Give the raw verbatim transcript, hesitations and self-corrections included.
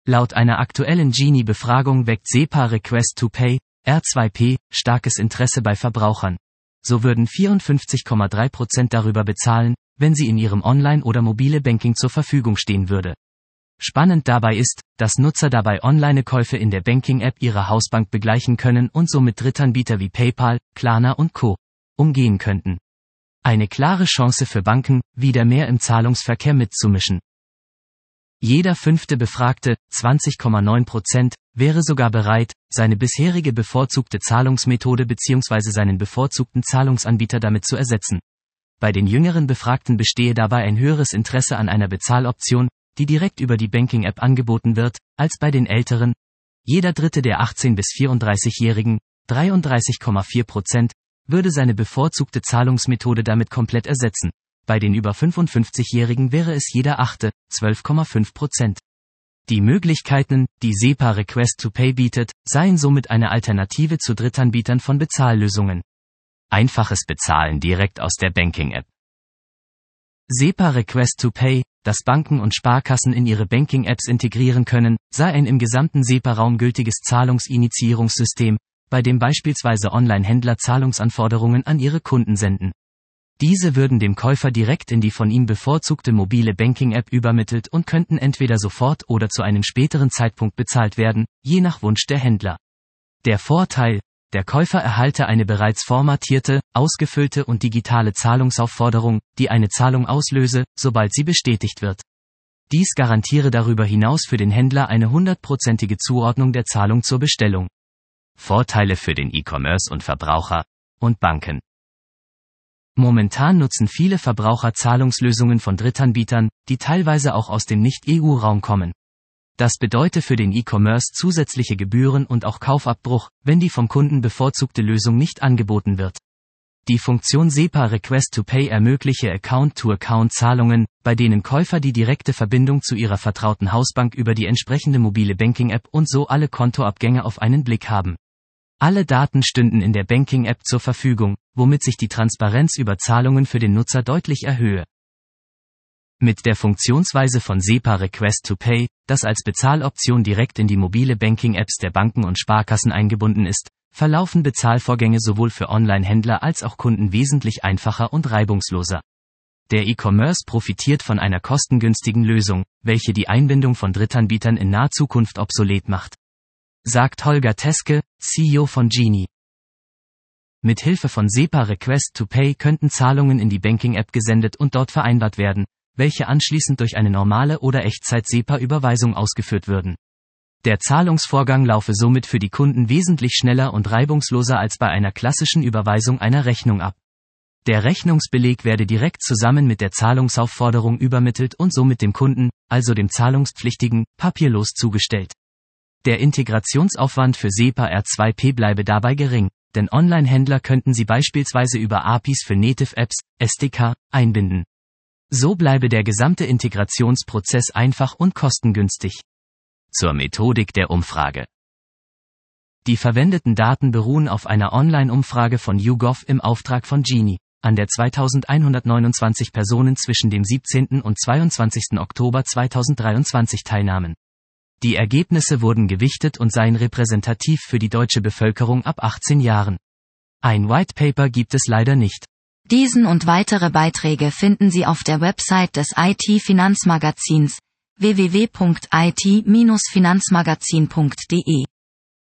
Laut einer aktuellen Genie-Befragung weckt SEPA Request to Pay, R zwei P, starkes Interesse bei Verbrauchern. So würden vierundfünfzig Komma drei Prozent darüber bezahlen, wenn sie in ihrem Online- oder mobile Banking zur Verfügung stehen würde. Spannend dabei ist, dass Nutzer dabei Online-Käufe in der Banking-App ihrer Hausbank begleichen können und somit Drittanbieter wie PayPal, Klarna und Co. umgehen könnten. Eine klare Chance für Banken, wieder mehr im Zahlungsverkehr mitzumischen. Jeder fünfte Befragte, zwanzig Komma neun Prozent, wäre sogar bereit, seine bisherige bevorzugte Zahlungsmethode bzw. seinen bevorzugten Zahlungsanbieter damit zu ersetzen. Bei den jüngeren Befragten bestehe dabei ein höheres Interesse an einer Bezahloption, die direkt über die Banking-App angeboten wird, als bei den älteren. Jeder dritte der achtzehn- bis vierunddreißigjährigen, dreiunddreißig Komma vier Prozent, würde seine bevorzugte Zahlungsmethode damit komplett ersetzen. Bei den über fünfundfünfzigjährigen wäre es jeder achte, zwölf Komma fünf Prozent. Die Möglichkeiten, die SEPA Request to Pay bietet, seien somit eine Alternative zu Drittanbietern von Bezahllösungen. Einfaches Bezahlen direkt aus der Banking-App. SEPA Request to Pay, das Banken und Sparkassen in ihre Banking-Apps integrieren können, sei ein im gesamten SEPA-Raum gültiges Zahlungsinitiierungssystem, bei dem beispielsweise Online-Händler Zahlungsanforderungen an ihre Kunden senden. Diese würden dem Käufer direkt in die von ihm bevorzugte mobile Banking-App übermittelt und könnten entweder sofort oder zu einem späteren Zeitpunkt bezahlt werden, je nach Wunsch der Händler. Der Vorteil: Der Käufer erhalte eine bereits formatierte, ausgefüllte und digitale Zahlungsaufforderung, die eine Zahlung auslöse, sobald sie bestätigt wird. Dies garantiere darüber hinaus für den Händler eine hundertprozentige Zuordnung der Zahlung zur Bestellung. Vorteile für den E-Commerce und Verbraucher und Banken. Momentan nutzen viele Verbraucher Zahlungslösungen von Drittanbietern, die teilweise auch aus dem Nicht-E U-Raum kommen. Das bedeutet für den E-Commerce zusätzliche Gebühren und auch Kaufabbruch, wenn die vom Kunden bevorzugte Lösung nicht angeboten wird. Die Funktion SEPA Request to Pay ermögliche Account-to-Account-Zahlungen, bei denen Käufer die direkte Verbindung zu ihrer vertrauten Hausbank über die entsprechende mobile Banking-App und so alle Kontoabgänge auf einen Blick haben. Alle Daten stünden in der Banking-App zur Verfügung, womit sich die Transparenz über Zahlungen für den Nutzer deutlich erhöhe. Mit der Funktionsweise von SEPA Request to Pay, das als Bezahloption direkt in die mobile Banking-Apps der Banken und Sparkassen eingebunden ist, verlaufen Bezahlvorgänge sowohl für Online-Händler als auch Kunden wesentlich einfacher und reibungsloser. Der E-Commerce profitiert von einer kostengünstigen Lösung, welche die Einbindung von Drittanbietern in naher Zukunft obsolet macht. Sagt Holger Teske, C E O von Genie. Mit Hilfe von SEPA Request to Pay könnten Zahlungen in die Banking-App gesendet und dort vereinbart werden, welche anschließend durch eine normale oder Echtzeit-SEPA-Überweisung ausgeführt würden. Der Zahlungsvorgang laufe somit für die Kunden wesentlich schneller und reibungsloser als bei einer klassischen Überweisung einer Rechnung ab. Der Rechnungsbeleg werde direkt zusammen mit der Zahlungsaufforderung übermittelt und somit dem Kunden, also dem Zahlungspflichtigen, papierlos zugestellt. Der Integrationsaufwand für SEPA R zwei P bleibe dabei gering, denn Online-Händler könnten sie beispielsweise über A P Is für Native-Apps, S D K, einbinden. So bleibe der gesamte Integrationsprozess einfach und kostengünstig. Zur Methodik der Umfrage. Die verwendeten Daten beruhen auf einer Online-Umfrage von YouGov im Auftrag von Genie, an der zweitausendeinhundertneunundzwanzig Personen zwischen dem siebzehnten und zweiundzwanzigsten Oktober zweitausenddreiundzwanzig teilnahmen. Die Ergebnisse wurden gewichtet und seien repräsentativ für die deutsche Bevölkerung ab achtzehn Jahren. Ein White Paper gibt es leider nicht. Diesen und weitere Beiträge finden Sie auf der Website des I T-Finanzmagazins w w w punkt i t Bindestrich finanzmagazin punkt d e.